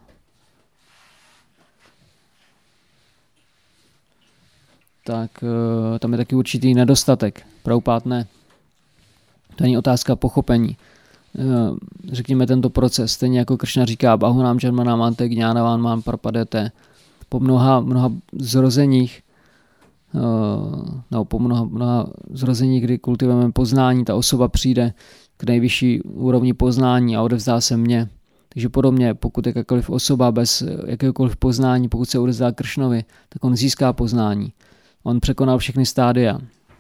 tak uh, tam je taky určitý nedostatek. Prabhupád ne. To není otázka pochopení. Uh, řekněme tento proces, stejně jako Kršna říká Bahunám Janmanám Antagnánáván mám prapadete. Po mnoha, mnoha zrozeních, uh, no, po mnoha, mnoha zrozeních, kdy kultivujeme poznání, ta osoba přijde k nejvyšší úrovni poznání a odevzdá se mně. Takže podobně, pokud jakákoliv osoba bez jakéhokoliv poznání, pokud se odevzdá Kršnovi, tak on získá poznání. On překonal všechny stádia.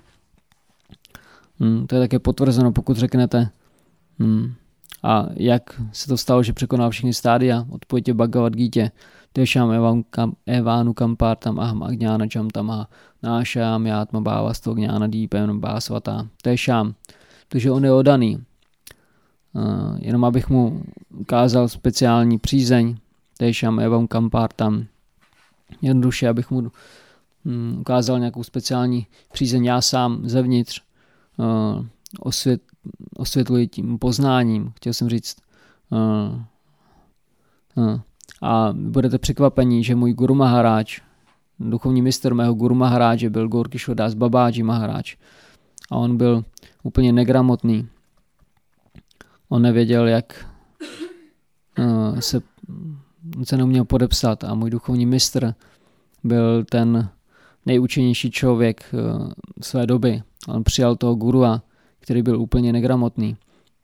Hmm, to je také potvrzeno, pokud řeknete, hmm, a jak se to stalo, že překonal všechny stádia? Odpověď je Bhagavad Gita. Tešám evánu kampártam aham agňána čamtama nášám játma bávasto gňána dípem básvatá. Tešám. Takže on je odaný. Uh, jenom abych mu ukázal speciální přízeň. Tešám evam kampártam. Jednoduše, abych mu um, ukázal nějakou speciální přízeň. Já sám zevnitř uh, osvět, osvětluji tím poznáním. Chtěl jsem říct uh, uh, a budete překvapení, že můj Guru Maharaj, duchovní mistr mého Guru Maharáže byl Gaur Kishore Das Babaji Maharaj. A on byl úplně negramotný. On nevěděl, jak uh, se, on se neuměl podepsat. A můj duchovní mistr byl ten nejučenější člověk uh, své doby. On přijal toho gurua, který byl úplně negramotný.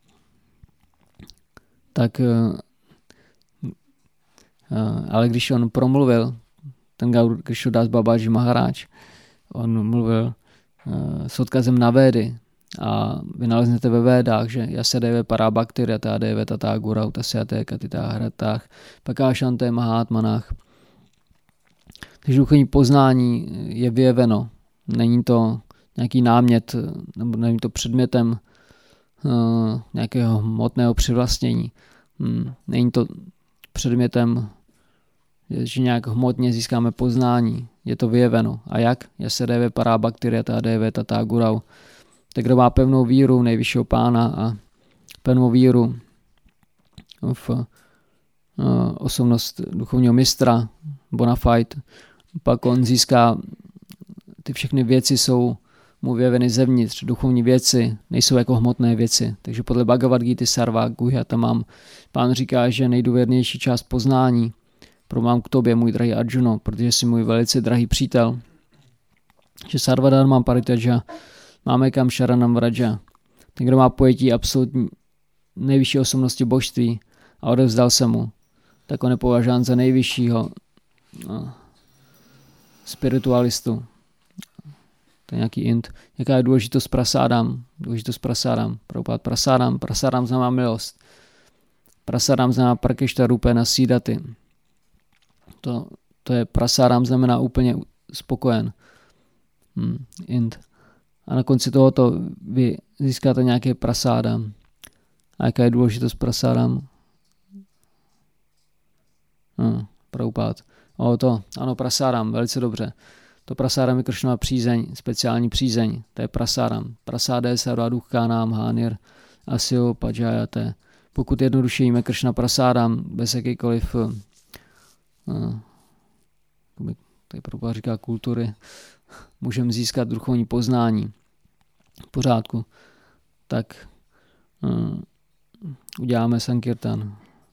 Tak, uh, uh, ale když on promluvil, ten Gaur Krishnadas Babaji Maharaj, on mluvil uh, s odkazem na Védy a vy naleznete ve Védách, že Yasadeve Parabhaktir Yatadeve Tata Gurau Tasyate Katita Hratách Pakášanté Mahátmanách. Takže duchovní poznání je vyjeveno. Není to nějaký námět, nebo není to předmětem uh, nějakého hmotného přivlastnění. Hmm. Není to předmětem, že nějak hmotně získáme poznání. Je to vyjeveno. A jak? Yasadeve Parabhaktir Yatadeve Tata Gurau. Tak kdo má pevnou víru v nejvyššího pána a pevnou víru v uh, osobnost duchovního mistra, Bonafide, pak on získá, ty všechny věci jsou mu vyjeveny zevnitř, duchovní věci nejsou jako hmotné věci. Takže podle Bhagavad Gita Sarva Guhyatamam pán říká, že nejdůvěrnější část poznání promám k tobě, můj drahý Arjuno, protože jsi můj velice drahý přítel, že Sarva Dharma Paritaja máme kam Sharanam Vraja. Ten, kdo má pojetí absolutní nejvyšší osobnosti božství a odevzdal se mu, tak on je považován za nejvyššího no, spiritualistu. To je nějaký int. Jaká je důležitost prasádám? Důležitost prasádám. Prabhupád prasádám. Prasádám znamená milost. Prasádám znamená prakešta rupena sídaty. To, to je prasádám znamená úplně spokojen. Hmm, int. A na konci tohoto vy získáte nějaké prasáda. A jaká je důležitost prasádám? Hmm, Prabhupád. O to, ano, prasádám, velice dobře. To prasádám je Kršnova přízeň, speciální přízeň. To je prasádám. Prasádé sarva dukkánám hánir asio pajayate. Pokud jednoduše jíme Kršna prasádám, bez jakýkoliv uh, tady Prabhupád říká kultury, můžeme získat duchovní poznání v pořádku, tak uh, uděláme sankirtan.